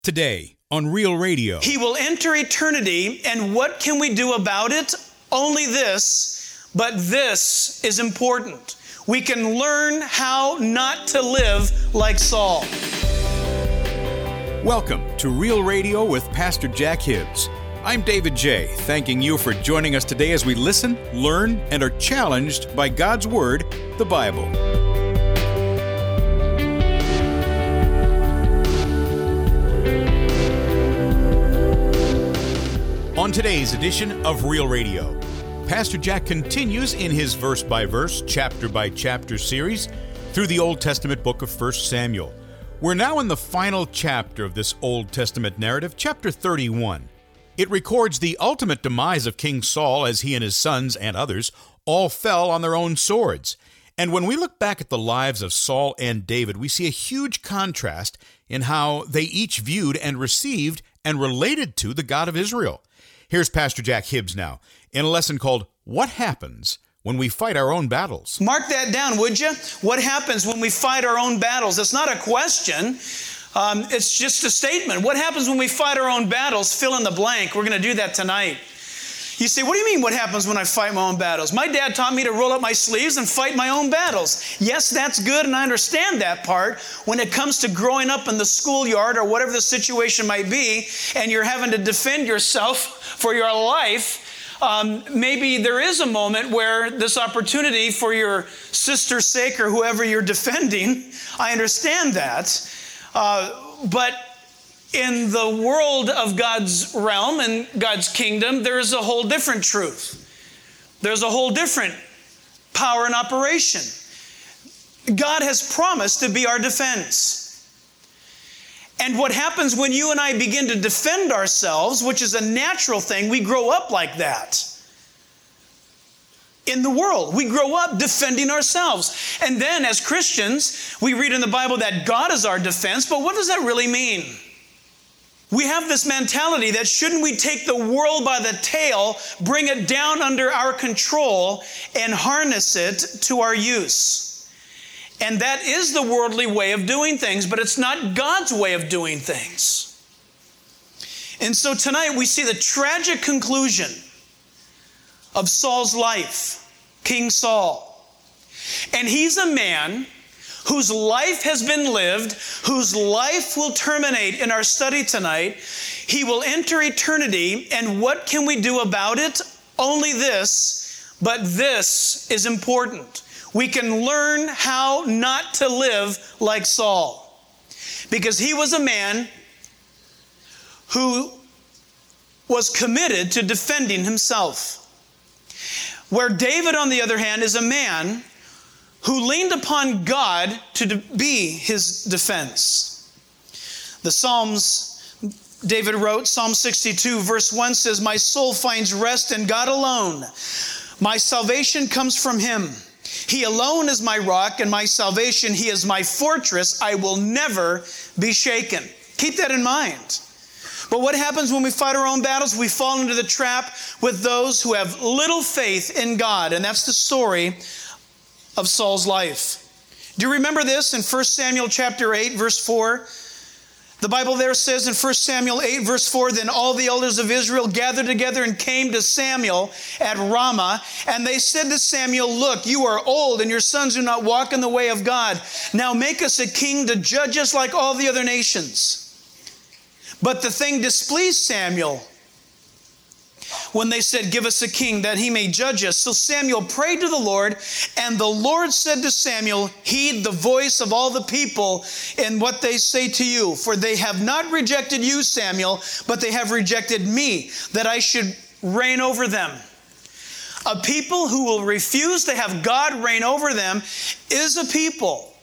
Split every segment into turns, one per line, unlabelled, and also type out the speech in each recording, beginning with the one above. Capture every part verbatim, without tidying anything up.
Today on Real Radio.
He will enter eternity, and what can we do about it? Only this, but this is important. We can learn how not to live like Saul.
Welcome to Real Radio with Pastor Jack Hibbs. I'm David J., thanking you for joining us today as we listen, learn, and are challenged by God's Word, the Bible. On today's edition of Real Radio, Pastor Jack continues in his verse-by-verse, chapter-by-chapter series through the Old Testament book of First Samuel. We're now in the final chapter of this Old Testament narrative, chapter thirty-one. It records the ultimate demise of King Saul as he and his sons and others all fell on their own swords. And when we look back at the lives of Saul and David, we see a huge contrast in how they each viewed and received and related to the God of Israel. Here's Pastor Jack Hibbs now in a lesson called What Happens When We Fight Our Own Battles.
Mark that down, would you? What happens when we fight our own battles? It's not a question. Um, it's just a statement. What happens when we fight our own battles? Fill in the blank. We're going to do that tonight. You say, what do you mean what happens when I fight my own battles? My dad taught me to roll up my sleeves and fight my own battles. Yes, that's good, and I understand that part. When it comes to growing up in the schoolyard or whatever the situation might be, and you're having to defend yourself for your life, um, maybe there is a moment where this opportunity for your sister's sake or whoever you're defending, I understand that. Uh, but in the world of God's realm and God's kingdom, there is a whole different truth. There's a whole different power in operation. God has promised to be our defense. And what happens when you and I begin to defend ourselves, which is a natural thing, we grow up like that. In the world, we grow up defending ourselves. And then as Christians, we read in the Bible that God is our defense, but what does that really mean? We have this mentality that shouldn't we take the world by the tail, bring it down under our control, and harness it to our use? And that is the worldly way of doing things, but it's not God's way of doing things. And so tonight we see the tragic conclusion of Saul's life, King Saul. And he's a man whose life has been lived, whose life will terminate in our study tonight. He will enter eternity, and what can we do about it? Only this, but this is important. We can learn how not to live like Saul, because he was a man who was committed to defending himself. Where David, on the other hand, is a man who leaned upon God to be his defense. The Psalms, David wrote, Psalm sixty-two, verse one says, "My soul finds rest in God alone. My salvation comes from Him. He alone is my rock and my salvation. He is my fortress. I will never be shaken." Keep that in mind. But what happens when we fight our own battles? We fall into the trap with those who have little faith in God. And that's the story of Saul's life. Do you remember this in First Samuel chapter eight, verse four? The Bible there says in First Samuel eight, verse four, "Then all the elders of Israel gathered together and came to Samuel at Ramah, and they said to Samuel, 'Look, you are old, and your sons do not walk in the way of God. Now make us a king to judge us like all the other nations.' But the thing displeased Samuel when they said, 'Give us a king that he may judge us.' So Samuel prayed to the Lord, and the Lord said to Samuel, 'Heed the voice of all the people in what they say to you. For they have not rejected you, Samuel, but they have rejected me, that I should reign over them.'" A people who will refuse to have God reign over them is a people,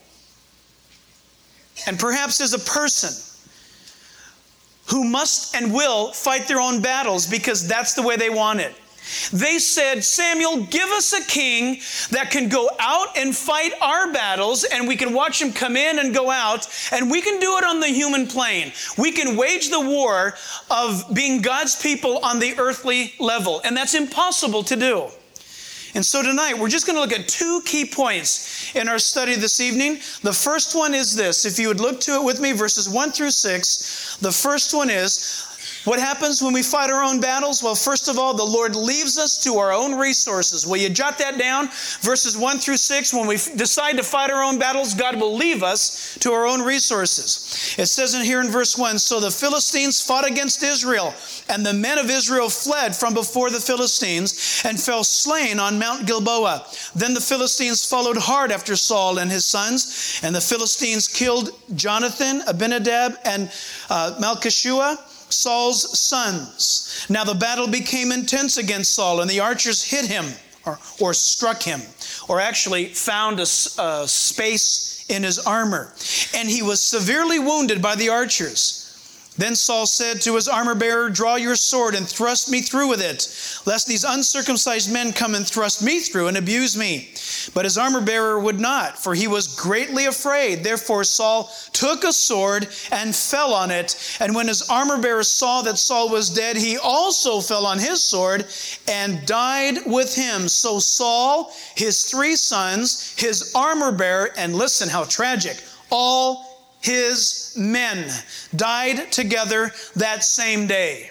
and perhaps is a person, who must and will fight their own battles because that's the way they want it. They said, "Samuel, give us a king that can go out and fight our battles, and we can watch him come in and go out, and we can do it on the human plane. We can wage the war of being God's people on the earthly level." And that's impossible to do. And so tonight, we're just going to look at two key points in our study this evening. The first one is this. If you would look to it with me, verses one through six. The first one is, what happens when we fight our own battles? Well, first of all, the Lord leaves us to our own resources. Will you jot that down? Verses one through six, when we f- decide to fight our own battles, God will leave us to our own resources. It says in here in verse one, so the Philistines fought against Israel, and the men of Israel fled from before the Philistines and fell slain on Mount Gilboa. Then the Philistines followed hard after Saul and his sons, and the Philistines killed Jonathan, Abinadab, and uh, Malchishua, Saul's sons. Now the battle became intense against Saul, and the archers hit him, or, or struck him, or actually found a, a space in his armor. And he was severely wounded by the archers. Then Saul said to his armor bearer, draw your sword and thrust me through with it, lest these uncircumcised men come and thrust me through and abuse me. But his armor bearer would not, for he was greatly afraid. Therefore Saul took a sword and fell on it. And when his armor bearer saw that Saul was dead, he also fell on his sword and died with him. So Saul, his three sons, his armor bearer, and listen how tragic, all his men died together that same day.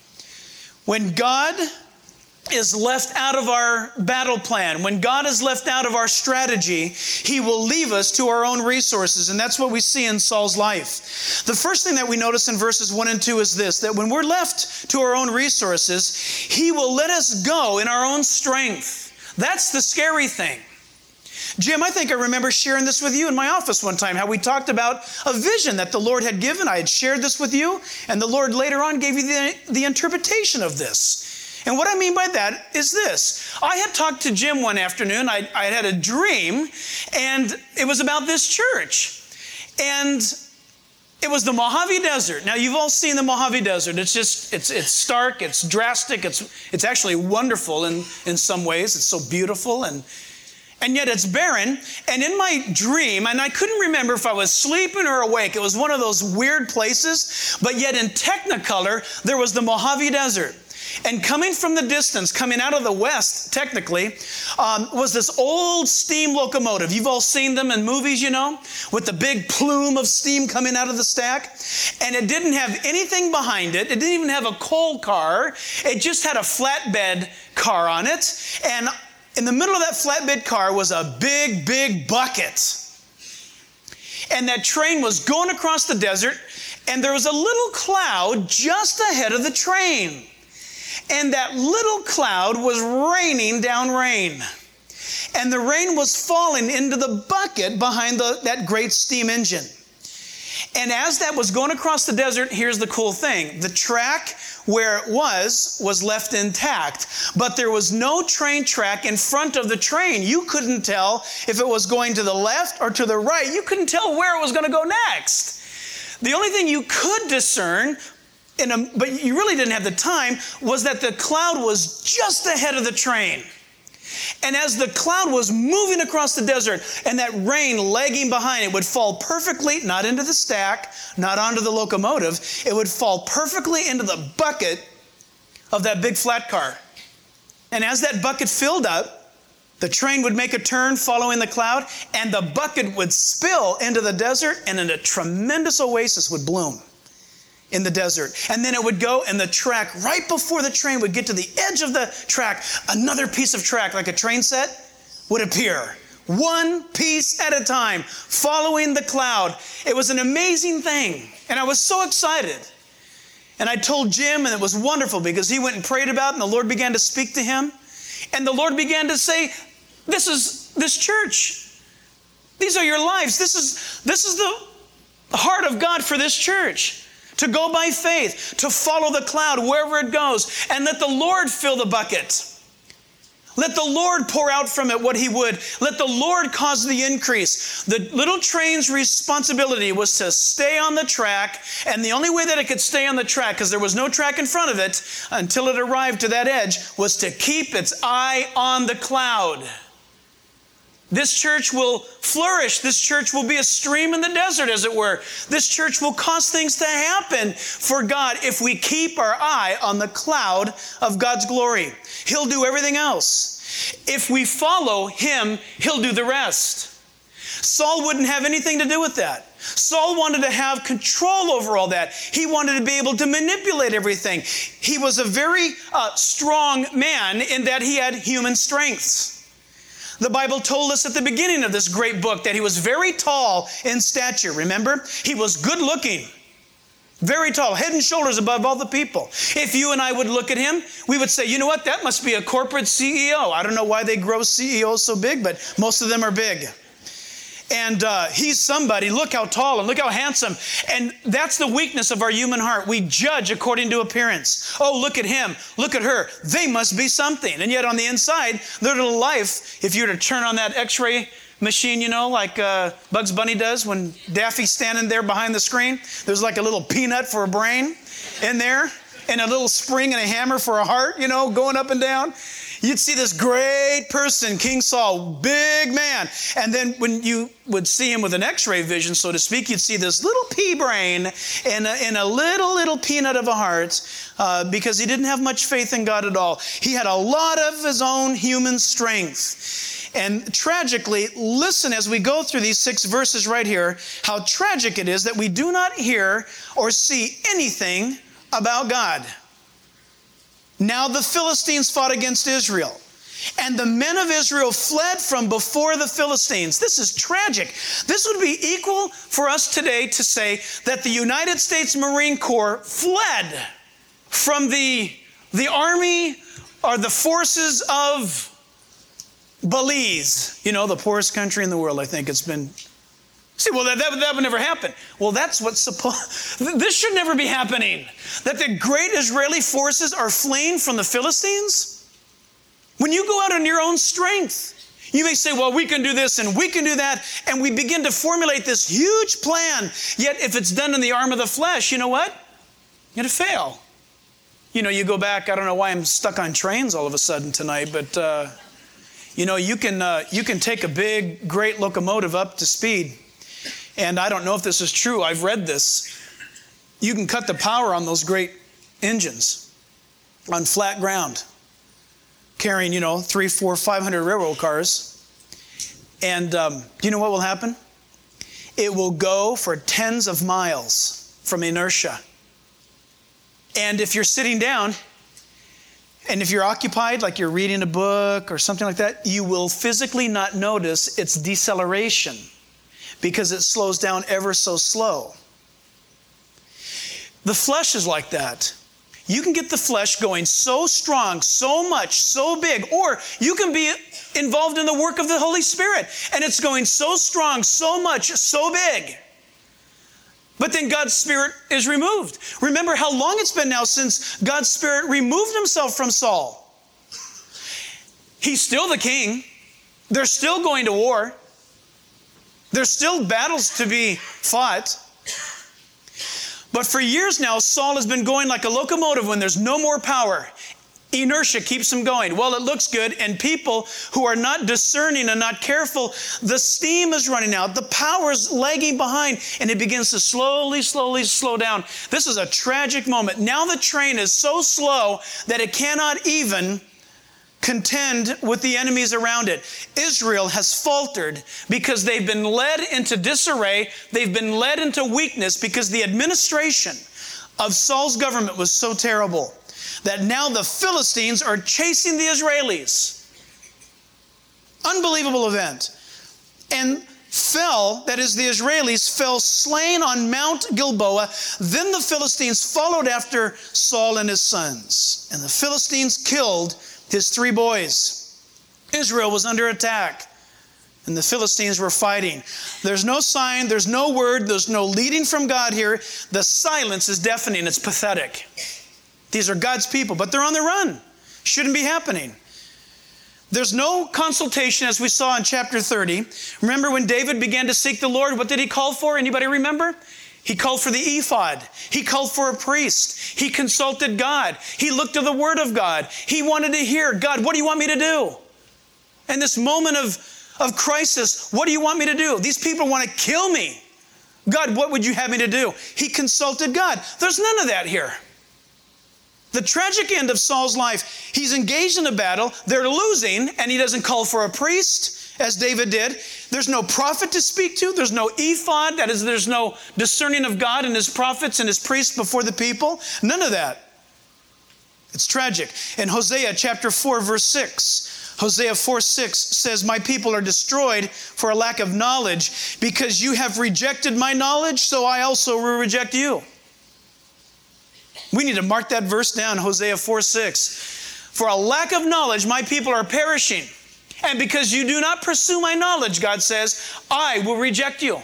When God is left out of our battle plan, when God is left out of our strategy, He will leave us to our own resources. And that's what we see in Saul's life. The first thing that we notice in verses one and two is this, that when we're left to our own resources, He will let us go in our own strength. That's the scary thing. Jim, I think I remember sharing this with you in my office one time, how we talked about a vision that the Lord had given. I had shared this with you, and the Lord later on gave you the, the interpretation of this. And what I mean by that is this. I had talked to Jim one afternoon. I, I had a dream, and it was about this church. And it was the Mojave Desert. Now, you've all seen the Mojave Desert. It's just, it's it's stark, it's drastic, it's it's actually wonderful in, in some ways. It's so beautiful, and And yet it's barren. And in my dream, and I couldn't remember if I was sleeping or awake, it was one of those weird places, but yet in Technicolor, there was the Mojave Desert. And coming from the distance, coming out of the west, technically, um, was this old steam locomotive. You've all seen them in movies, you know, with the big plume of steam coming out of the stack. And it didn't have anything behind it. It didn't even have a coal car. It just had a flatbed car on it. And in the middle of that flatbed car was a big, big bucket. And that train was going across the desert, and there was a little cloud just ahead of the train. And that little cloud was raining down rain. And the rain was falling into the bucket behind the, that great steam engine. And as that was going across the desert, here's the cool thing. The track where it was, was left intact. But there was no train track in front of the train. You couldn't tell if it was going to the left or to the right. You couldn't tell where it was going to go next. The only thing you could discern, in a, but you really didn't have the time, was that the cloud was just ahead of the train. And as the cloud was moving across the desert and that rain lagging behind it would fall perfectly, not into the stack, not onto the locomotive, it would fall perfectly into the bucket of that big flat car. And as that bucket filled up, the train would make a turn following the cloud, and the bucket would spill into the desert, and a tremendous oasis would bloom in the desert. And then it would go, and the track, right before the train would get to the edge of the track, another piece of track, like a train set, would appear. One piece at a time, following the cloud. It was an amazing thing. And I was so excited. And I told Jim, and it was wonderful because he went and prayed about it, and the Lord began to speak to him. And the Lord began to say, this is this church. These are your lives. This is, this is the heart of God for this church. To go by faith, to follow the cloud wherever it goes, and let the Lord fill the bucket. Let the Lord pour out from it what He would. Let the Lord cause the increase. The little train's responsibility was to stay on the track, and the only way that it could stay on the track, because there was no track in front of it until it arrived to that edge, was to keep its eye on the cloud. This church will flourish. This church will be a stream in the desert, as it were. This church will cause things to happen for God if we keep our eye on the cloud of God's glory. He'll do everything else. If we follow him, he'll do the rest. Saul wouldn't have anything to do with that. Saul wanted to have control over all that. He wanted to be able to manipulate everything. He was a very uh, strong man in that he had human strengths. The Bible told us at the beginning of this great book that he was very tall in stature. Remember? He was good looking. Very tall, head and shoulders above all the people. If you and I would look at him, we would say, you know what? That must be a corporate C E O. I don't know why they grow C E Os so big, but most of them are big. And uh, he's somebody. Look how tall and look how handsome. And that's the weakness of our human heart. We judge according to appearance. Oh, look at him. Look at her. They must be something. And yet on the inside, their little life, if you were to turn on that x-ray machine, you know, like uh, Bugs Bunny does when Daffy's standing there behind the screen, there's like a little peanut for a brain in there and a little spring and a hammer for a heart, you know, going up and down. You'd see this great person, King Saul, big man. And then when you would see him with an x-ray vision, so to speak, you'd see this little pea brain and a, and a little, little peanut of a heart uh, because he didn't have much faith in God at all. He had a lot of his own human strength. And tragically, listen as we go through these six verses right here, how tragic it is that we do not hear or see anything about God. Now the Philistines fought against Israel, and the men of Israel fled from before the Philistines. This is tragic. This would be equal for us today to say that the United States Marine Corps fled from the, the army or the forces of Belize. You know, the poorest country in the world, I think it's been. See, well, that, that, that would never happen. Well, that's what's supposed, this should never be happening. That the great Israeli forces are fleeing from the Philistines. When you go out on your own strength, you may say, well, we can do this and we can do that. And we begin to formulate this huge plan. Yet if it's done in the arm of the flesh, you know what? It'll fail. You know, you go back, I don't know why I'm stuck on trains all of a sudden tonight, but, uh, you know, you can, uh, you can take a big, great locomotive up to speed. And I don't know if this is true. I've read this. You can cut the power on those great engines on flat ground, carrying, you know, three, four, five hundred railroad cars. And um, do you know what will happen? It will go for tens of miles from inertia. And if you're sitting down, and if you're occupied, like you're reading a book or something like that, you will physically not notice its deceleration, because it slows down ever so slow. The flesh is like that. You can get the flesh going so strong, so much, so big, or you can be involved in the work of the Holy Spirit, and it's going so strong, so much, so big. But then God's Spirit is removed. Remember how long it's been now since God's Spirit removed himself from Saul. He's still the king. They're still going to war. There's still battles to be fought. But for years now, Saul has been going like a locomotive when there's no more power. Inertia keeps him going. Well, it looks good, and people who are not discerning and not careful, the steam is running out, the power is lagging behind, and it begins to slowly, slowly slow down. This is a tragic moment. Now the train is so slow that it cannot even contend with the enemies around it. Israel has faltered because they've been led into disarray. They've been led into weakness because the administration of Saul's government was so terrible that now the Philistines are chasing the Israelis. Unbelievable event. And fell, that is the Israelis, fell slain on Mount Gilboa. Then the Philistines followed after Saul and his sons. And the Philistines killed his three boys. Israel was under attack, and the Philistines were fighting. There's no sign, there's no word, there's no leading from God here. The silence is deafening, it's pathetic. These are God's people, but they're on the run. Shouldn't be happening. There's no consultation, as we saw in chapter thirty. Remember when David began to seek the Lord, what did he call for? Anybody remember? He called for the ephod. He called for a priest. He consulted God. He looked to the Word of God. He wanted to hear, God, what do you want me to do? In this moment of, of crisis, what do you want me to do? These people want to kill me. God, what would you have me to do? He consulted God. There's none of that here. The tragic end of Saul's life, he's engaged in a battle, they're losing, and he doesn't call for a priest, as David did. There's no prophet to speak to. There's no ephod. That is, there's no discerning of God and his prophets and his priests before the people. None of that. It's tragic. In Hosea chapter four, verse six, Hosea four six says, my people are destroyed for a lack of knowledge. Because you have rejected my knowledge, so I also will reject you. We need to mark that verse down, Hosea four six. For a lack of knowledge, my people are perishing. And because you do not pursue my knowledge, God says, I will reject you.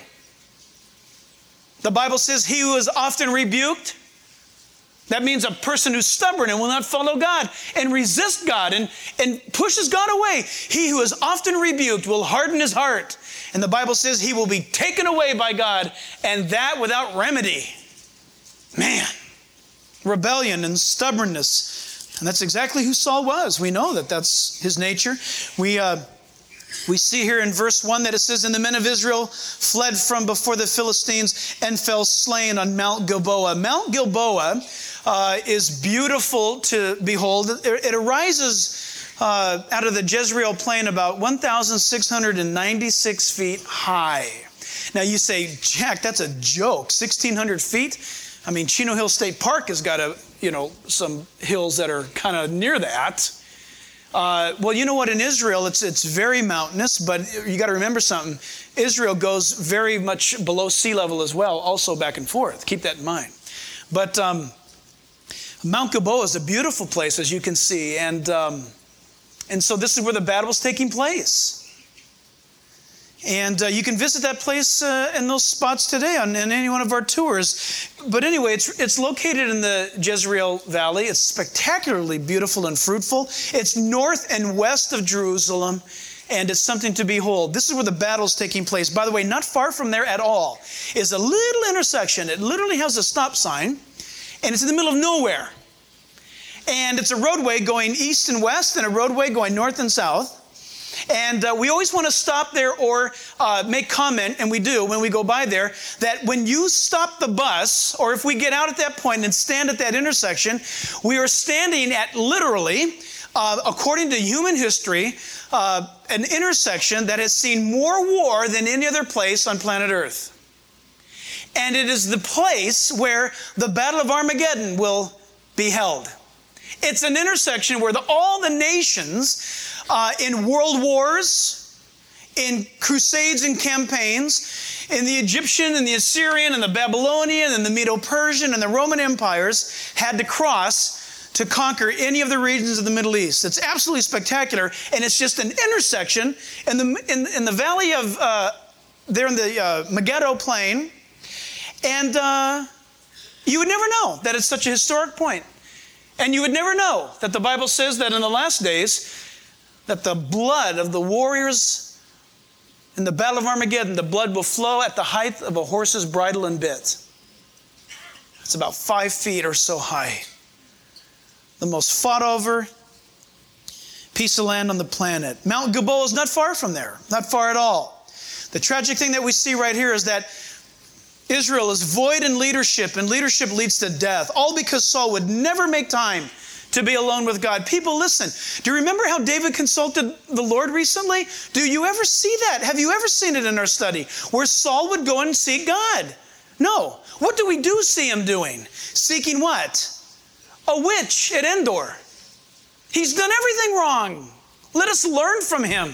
The Bible says he who is often rebuked, that means a person who's stubborn and will not follow God and resist God and, and pushes God away. He who is often rebuked will harden his heart. And the Bible says he will be taken away by God, and that without remedy. Man, rebellion and stubbornness. And that's exactly who Saul was. We know that that's his nature. We uh, we see here in verse one that it says, and the men of Israel fled from before the Philistines and fell slain on Mount Gilboa. Mount Gilboa uh, is beautiful to behold. It, it arises uh, out of the Jezreel plain about one thousand six hundred ninety-six feet high. Now you say, Jack, that's a joke, sixteen hundred feet? I mean, Chino Hill State Park has got a, you know, some hills that are kind of near that. Uh, well, you know what? In Israel, it's it's very mountainous, but you got to remember something. Israel goes very much below sea level as well, also back and forth. Keep that in mind. But um, Mount Gilboa is a beautiful place, as you can see, and um, and so this is where the battle was taking place. And uh, you can visit that place uh, and those spots today on in any one of our tours. But anyway, it's it's located in the Jezreel Valley. It's spectacularly beautiful and fruitful. It's north and west of Jerusalem, and it's something to behold. This is where the battle's taking place. By the way, not far from there at all is a little intersection. It literally has a stop sign, and it's in the middle of nowhere. And it's a roadway going east and west, and a roadway going north and south. And uh, we always want to stop there or uh, make comment, and we do when we go by there, that when you stop the bus, or if we get out at that point and stand at that intersection, we are standing at literally, uh, according to human history, uh, an intersection that has seen more war than any other place on planet Earth. And it is the place where the Battle of Armageddon will be held. It's an intersection where the, all the nations uh, in world wars, in crusades and campaigns, in the Egyptian and the Assyrian and the Babylonian and the Medo-Persian and the Roman empires had to cross to conquer any of the regions of the Middle East. It's absolutely spectacular, and it's just an intersection in the in, in the valley of uh, there in the uh, Megiddo Plain, and uh, you would never know that it's such a historic point. And you would never know that the Bible says that in the last days, that the blood of the warriors in the Battle of Armageddon, the blood will flow at the height of a horse's bridle and bit. It's about five feet or so high. The most fought over piece of land on the planet. Mount Gilboa is not far from there, not far at all. The tragic thing that we see right here is that Israel is void in leadership, and leadership leads to death, all because Saul would never make time to be alone with God. People, listen, do you remember how David consulted the Lord recently? Do you ever see that? Have you ever seen it in our study, where Saul would go and seek God? No. What do we do see him doing? Seeking what? A witch at Endor. He's done everything wrong. Let us learn from him.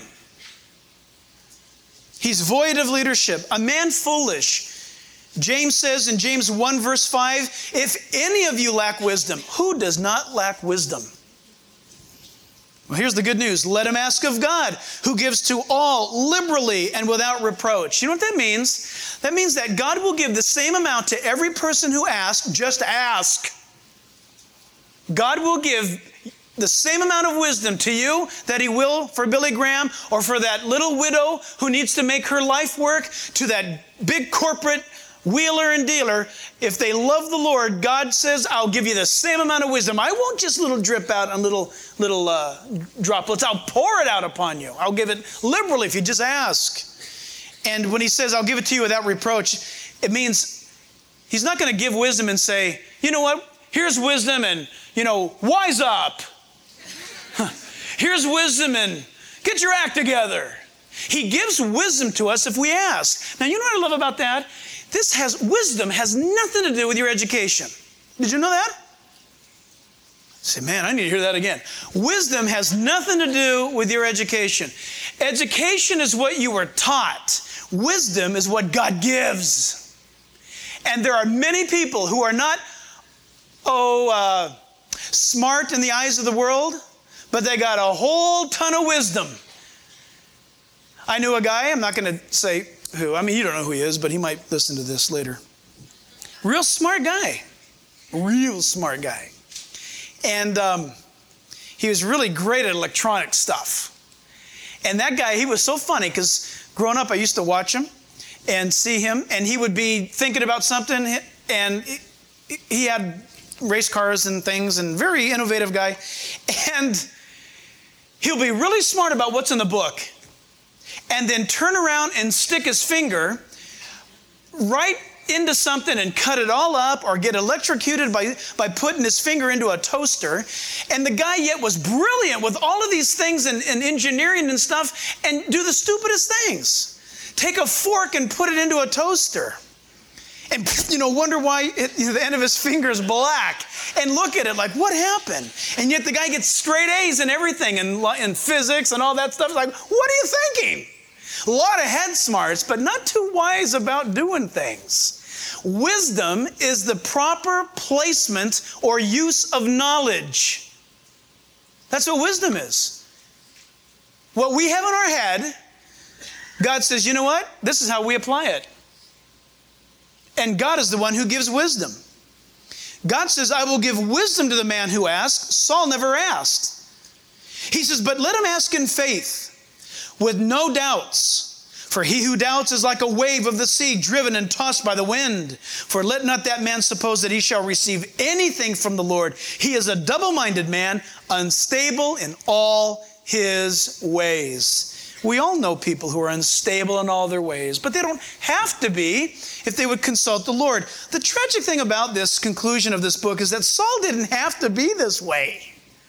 He's void of leadership, a man foolish. James says in James one verse five, if any of you lack wisdom, who does not lack wisdom? Well, here's the good news. Let him ask of God, who gives to all liberally and without reproach. You know what that means? That means that God will give the same amount to every person who asks. Just ask. God will give the same amount of wisdom to you that he will for Billy Graham, or for that little widow who needs to make her life work, to that big corporate wheeler and dealer. If they love the Lord, God says, I'll give you the same amount of wisdom. I won't just little drip out on little little uh, droplets. I'll pour it out upon you. I'll give it liberally if you just ask. And when he says, I'll give it to you without reproach, it means he's not going to give wisdom and say, you know what? here's wisdom and, you know, wise up. Here's wisdom and get your act together. He gives wisdom to us if we ask. Now, you know what I love about that? This has, wisdom has nothing to do with your education. Did you know that? Say, man, I need to hear that again. Wisdom has nothing to do with your education. Education is what you were taught. Wisdom is what God gives. And there are many people who are not, oh, uh, smart in the eyes of the world, but they got a whole ton of wisdom. I knew a guy, I'm not going to say who. I mean, you don't know who he is, but he might listen to this later. Real smart guy. Real smart guy. And um, he was really great at electronic stuff. And that guy, he was so funny because growing up, I used to watch him and see him, and he would be thinking about something, and he had race cars and things, and very innovative guy. And he'll be really smart about what's in the book, and then turn around and stick his finger right into something and cut it all up, or get electrocuted by, by putting his finger into a toaster. And the guy yet was brilliant with all of these things and, and engineering and stuff, and do the stupidest things. Take a fork and put it into a toaster. And, you know, wonder why it, you know, the end of his finger is black. And look at it like, what happened? And yet the guy gets straight A's and everything, and in physics and all that stuff. It's like, what are you thinking? A lot of head smarts, but not too wise about doing things. Wisdom is the proper placement or use of knowledge. That's what wisdom is. What we have in our head, God says, you know what? This is how we apply it. And God is the one who gives wisdom. God says, I will give wisdom to the man who asks. Saul never asked. He says, but let him ask in faith, with no doubts. For he who doubts is like a wave of the sea, driven and tossed by the wind. For let not that man suppose that he shall receive anything from the Lord. He is a double-minded man, unstable in all his ways. We all know people who are unstable in all their ways, but they don't have to be if they would consult the Lord. The tragic thing about this conclusion of this book is that Saul didn't have to be this way.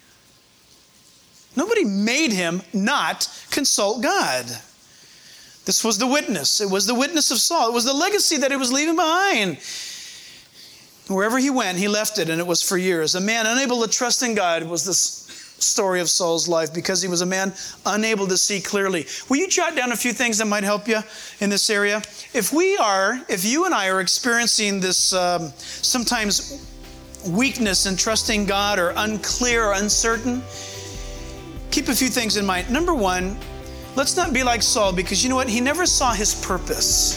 Nobody made him not consult God. This was the witness. It was the witness of Saul. It was the legacy that he was leaving behind. Wherever he went, he left it, and it was for years. A man unable to trust in God was this story of Saul's life, because he was a man unable to see clearly. Will you jot down a few things that might help you in this area? If we are, if you and I are experiencing this um, sometimes weakness in trusting God, or unclear or uncertain, keep a few things in mind. Number one, let's not be like Saul, because you know what? He never saw his purpose.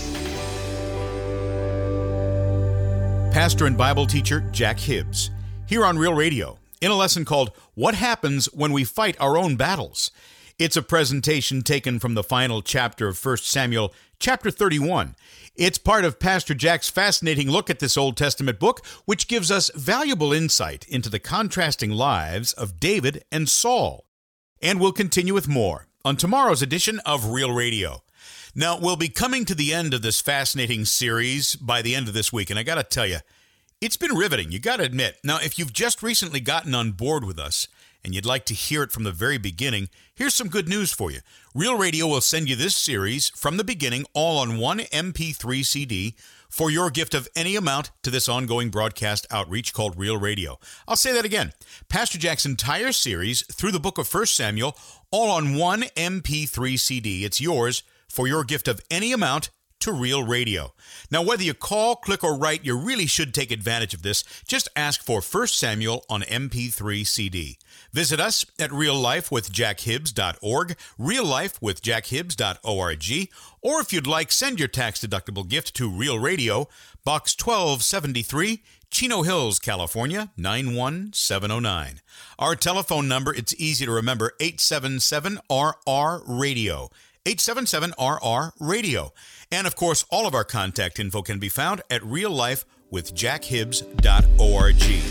Pastor and Bible teacher Jack Hibbs, here on Real Radio, in a lesson called What Happens When We Fight Our Own Battles. It's a presentation taken from the final chapter of First Samuel, chapter thirty-one. It's part of Pastor Jack's fascinating look at this Old Testament book, which gives us valuable insight into the contrasting lives of David and Saul. And we'll continue with more on tomorrow's edition of Real Radio. Now, we'll be coming to the end of this fascinating series by the end of this week, and I got to tell you, it's been riveting, you got to admit. Now, if you've just recently gotten on board with us and you'd like to hear it from the very beginning, here's some good news for you. Real Radio will send you this series from the beginning, all on one M P three C D, for your gift of any amount to this ongoing broadcast outreach called Real Radio. I'll say that again. Pastor Jack's entire series through the book of First Samuel, all on one M P three C D. It's yours for your gift of any amount to Real Radio. Now, whether you call, click, or write, you really should take advantage of this. Just ask for First Samuel on M P three C D. Visit us at real life with jack hibbs dot org, real life with jack hibbs dot org, or if you'd like, send your tax-deductible gift to Real Radio, Box twelve seventy-three, Chino Hills, California, nine one seven oh nine. Our telephone number, it's easy to remember, eight seven seven R R radio. eight seven seven R R radio. And of course, all of our contact info can be found at real life with jack hibbs dot org.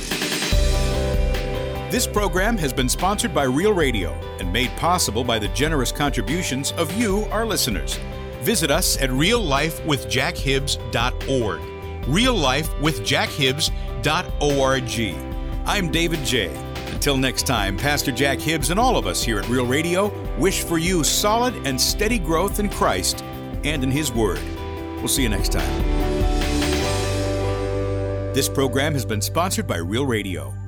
This program has been sponsored by Real Radio and made possible by the generous contributions of you, our listeners. Visit us at real life with jack hibbs dot org. real life with jack hibbs dot org. I'm David J. Until next time, Pastor Jack Hibbs and all of us here at Real Radio wish for you solid and steady growth in Christ and in His Word. We'll see you next time. This program has been sponsored by Real Radio.